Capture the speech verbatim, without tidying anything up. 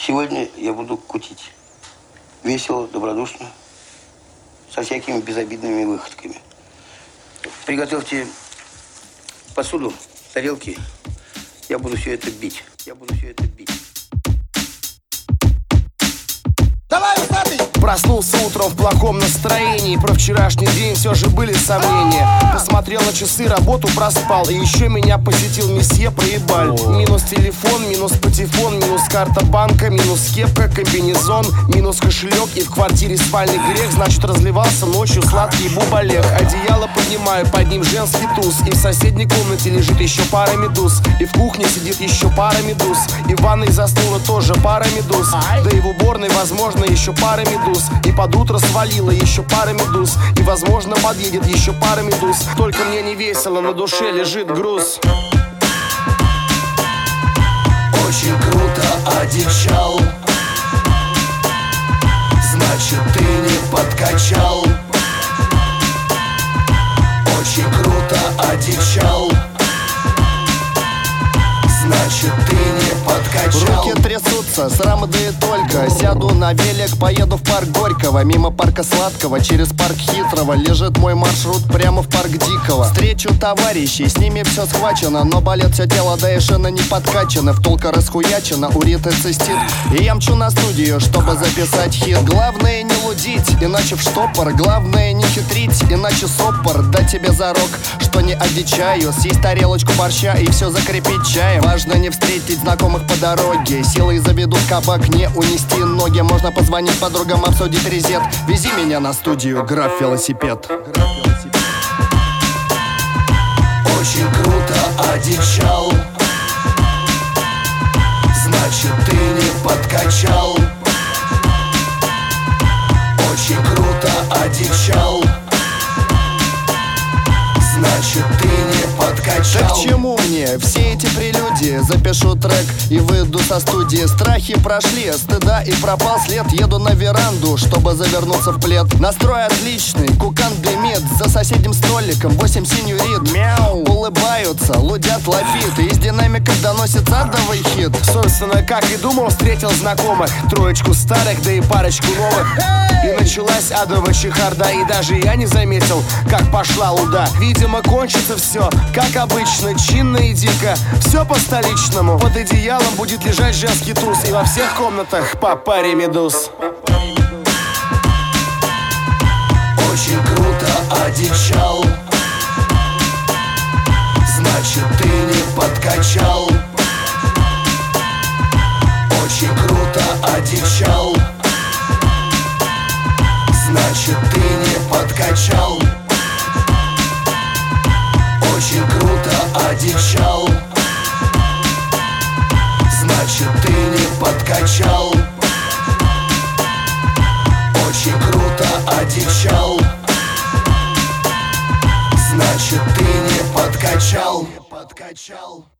Сегодня я буду кутить. Весело, добродушно, со всякими безобидными выходками. Приготовьте посуду, тарелки. Я буду все это бить. Я буду все это бить. Давай, усатый! Проснулся утром в плохом настроении. Про вчерашний день все же были сомнения. Посмотрел на часы, работу проспал. И еще меня посетил месье проебаль. Минус телефон, минус патефон, минус карта банка, минус кепка, комбинезон, минус кошелек. И в квартире спальный грех. Значит, разливался ночью сладкий бубалек. Одеяло поднимаю, под ним женский туз. И в соседней комнате лежит еще пара медуз. И в кухне сидит еще пара медуз. И в ванной заснула тоже пара медуз. Да и в уборной, возможно, еще пара медуз. И под утро свалила еще пара медуз. И, возможно, подъедет еще пара медуз. Только мне не весело, на душе лежит груз. Очень круто одичал. Значит, ты не подкачал. Очень круто одичал. Значит, ты не подкачал. Руки трясутся, срамы да и только. Сяду на велик, поеду в парк Горького. Мимо парка Сладкого, через парк Хитрого. Лежит мой маршрут прямо в парк Дикого. Встречу товарищей, с ними все схвачено. Но болит все тело, да и шины не подкачаны. Втулка расхуячена, у Риты цистит. И я мчу на студию, чтобы записать хит. Главное не лудить, иначе в штопор. Главное не хитрить, иначе сопор. Дать тебе зарок, что не одичаю. Съесть тарелочку борща и все закрепить чаем. Важно не встретить знакомых по дороге. Силой заведут кабак, не унести ноги. Можно позвонить подругам, обсудить резет. Вези меня на студию, граф велосипед. Очень круто одичал. Значит, ты не подкачал. Очень круто одичал. Значит, ты не подкачал. Так к чему мне все эти прелюдии? Запишу трек и выйду со студии. Страхи прошли, стыда и пропал след. Еду на веранду, чтобы завернуться в плед. Настрой отличный, кукан дымит. За соседним столиком восемь синьорит. Мяу, улыбаются, лудят лафит. И из динамиков доносится адовый хит. Собственно, как и думал, встретил знакомых. Троечку старых, да и парочку новых. И началась адовая чехарда. И даже я не заметил, как пошла луда. Видимо, кончится все, как обычно, чинно и дико. Все по-столичному. Под одеялом будет лежать женский туз. И во всех комнатах по паре медуз. Очень круто одичал. Значит, ты не подкачал. Очень круто одичал. Значит, ты не подкачал. Очень круто одичал. Значит, ты не подкачал. Очень круто одичал. Значит, ты не подкачал.